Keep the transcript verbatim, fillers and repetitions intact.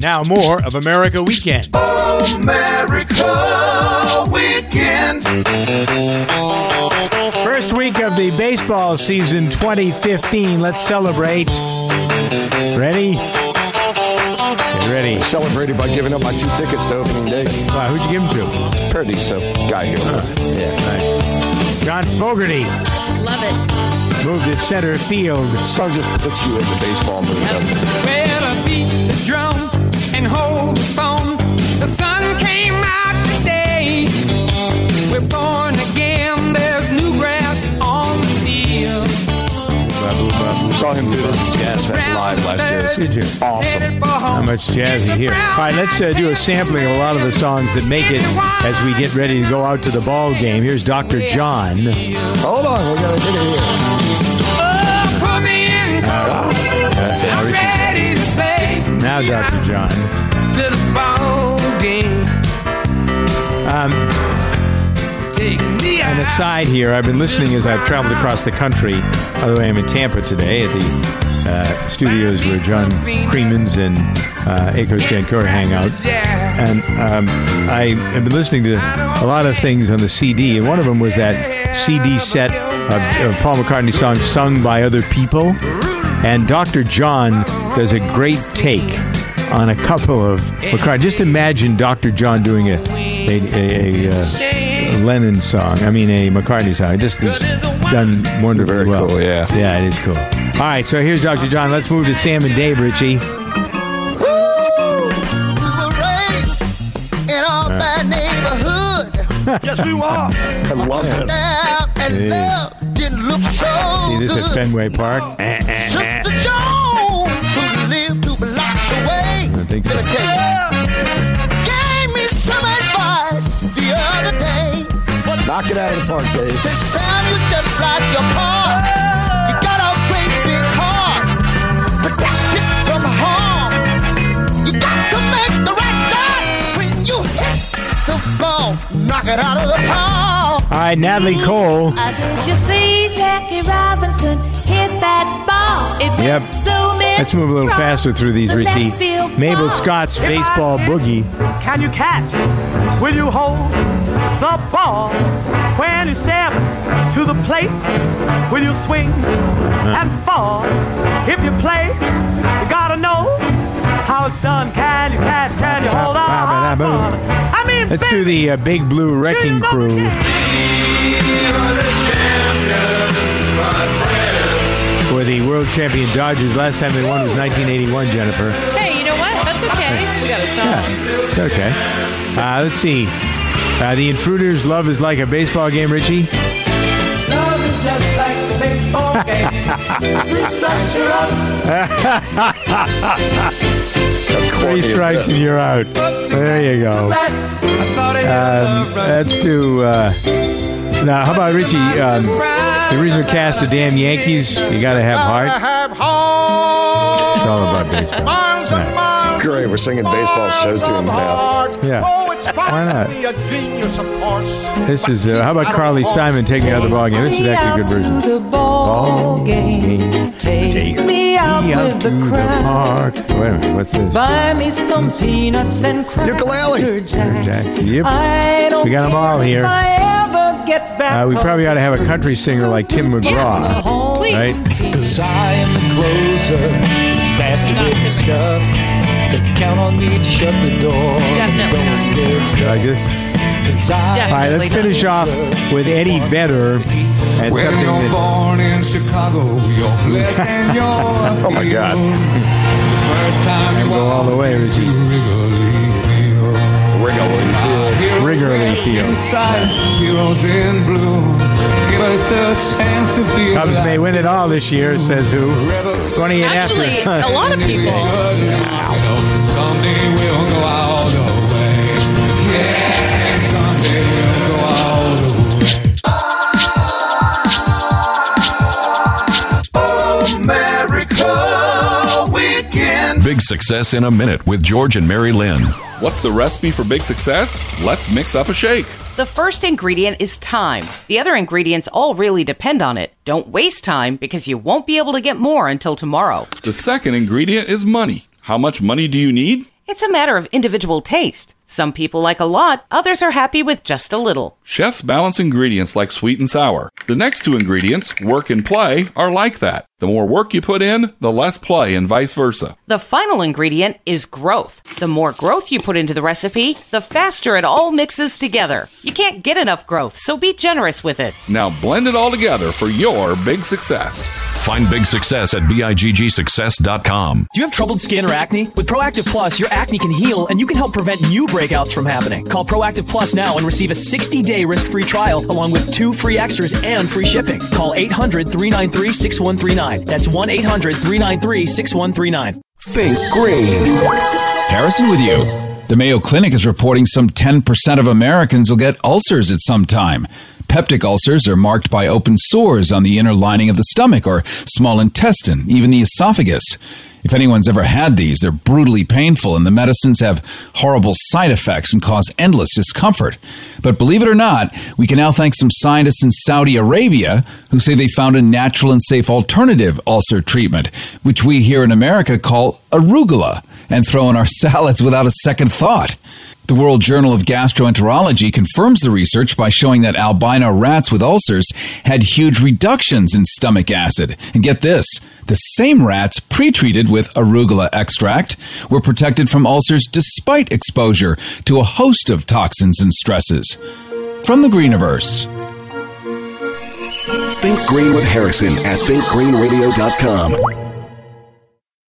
Now more of America Weekend. America Weekend. First week of the baseball season twenty fifteen. Let's celebrate. Ready? Get ready. Celebrated by giving up my two tickets to opening day. Wow, who'd you give them to? Paradiso. Guy here. Huh. Yeah. Nice. John Fogerty. Love it. Moved to center field. Song just puts you in the baseball mood. doesn't it? Well, I beat the drum and hold the phone. The sun came out today. We're born again. There's new grass on the field. Saw him do this at Jazz Fest live last year. Did you? Awesome. How much jazzy here. All right, let's uh, do a sampling of a lot of the songs that make it as we get ready to go out to the ball game. Here's Doctor John. Hold on, we gotta get it here. Oh, put me in. Uh, that's it. I'm ready to play. Now, Doctor John. To the ball game. Um, Take me an aside here, I've been listening as I've traveled across the country. By the way, I'm in Tampa today at the uh, studios where John Creemans and uh, Akos Jankor hang out. And um, I have been listening to a lot of things on the C D, and one of them was that C D set of, of Paul McCartney songs sung by other people. And Doctor John does a great take on a couple of McCartney. Just imagine Doctor John doing a a, a, a, uh, a Lennon song. I mean, a McCartney song. Just is done wonderfully Very well. cool, yeah. Yeah, it is cool. All right, so here's Doctor John. Let's move to Sam and Dave, Richie. Yes, we were. I love this. And love didn't look so See this at Fenway Park? Sister Jones, who lived two blocks away. I think so. Let me tell you, gave me some advice the other day. Knock it out of the park, Dave. Said, Sam, you just like your car. You got a great big heart. Protect it from harm. You got to make the right start when you hit the ball. Knock it out of the park. All right, Natalie Cole. Did you see Jackie Robinson hit that ball? It Yep. so many Let's move a little faster through these, the Richie. left field Mabel ball. Scott's Baseball Boogie. Can you catch? Will you hold the ball when you step to the plate? Will you swing and fall? If you play, you gotta know how it's done. Can you catch? Can you hold on? I mean, Let's do the uh, Big Blue Wrecking Crew. For the world champion Dodgers. Last time they won was nineteen eighty-one, Jennifer. Hey, you know what? That's okay. We got a song. Yeah, okay. Uh, let's see. Uh, the Intruders, Love is Like a Baseball Game, Richie. Love is just like a baseball game. Three strikes, you're out. Three strikes and you're out. There you go. Um, let's do. Uh, now, how about Richie? Um, the original cast of Damn Yankees. You gotta have heart. It's all about baseball. Yeah. Great, we're singing baseball show tunes now. Yeah. Why not? Be a genius, of course. This is. Uh, how about Carly Simon taking out the ball game? This is actually a good version. The ball game. Take me out with to the crowd. park. Wait a minute. What's this? Buy me some peanuts and Ukulele. Cracker Jacks. Jack. Yep. I don't We got 'em all care here. if I ever get back, Uh, we probably ought to have a country singer like Tim McGraw, Please. right? Cause I am the closer, master Not with to. stuff. They count on me to shut the door. Definitely Don't not to. get stuck. Like this. 'Cause I All right, Definitely let's finish not. off with Eddie Vedder and When something you're that, born in Chicago, you're blessed and you're Oh my God. First time you go all the way, Richie. Wrigley Field. Wrigley Field. Wrigley Field. Heroes in blue. Give us the chance to feel Cubs like may win it all this year, says who? twenty-eight Actually, after. a lot of people. someday we'll go all the way. Yeah, someday we'll go all the way. America Weekend. Big Success in a Minute with George and Mary Lynn. What's the recipe for big success? Let's mix up a shake. The first ingredient is time. The other ingredients all really depend on it. Don't waste time because you won't be able to get more until tomorrow. The second ingredient is money. How much money do you need? It's a matter of individual taste. Some people like a lot, others are happy with just a little. Chefs balance ingredients like sweet and sour. The next two ingredients, work and play, are like that. The more work you put in, the less play, and vice versa. The final ingredient is growth. The more growth you put into the recipe, the faster it all mixes together. You can't get enough growth, so be generous with it. Now blend it all together for your big success. Find big success at big success dot com. Do you have troubled skin or acne? With Proactive Plus, your acne can heal and you can help prevent new breakouts from happening. Call Proactive Plus now and receive a sixty-day risk-free trial along with two free extras and free shipping. Call eight hundred, three nine three, six one three nine. That's one eight hundred, three nine three, six one three nine. Think green. Harrison with you. The Mayo Clinic is reporting some ten percent of Americans will get ulcers at some time. Peptic ulcers are marked by open sores on the inner lining of the stomach or small intestine, even the esophagus. If anyone's ever had these, they're brutally painful, and the medicines have horrible side effects and cause endless discomfort. But believe it or not, we can now thank some scientists in Saudi Arabia who say they found a natural and safe alternative ulcer treatment, which we here in America call arugula, and throw in our salads without a second thought. The World Journal of Gastroenterology confirms the research by showing that albino rats with ulcers had huge reductions in stomach acid. And get this, the same rats pre-treated with arugula extract were protected from ulcers despite exposure to a host of toxins and stresses. From the Greeniverse. Think Green with Harrison at think green radio dot com.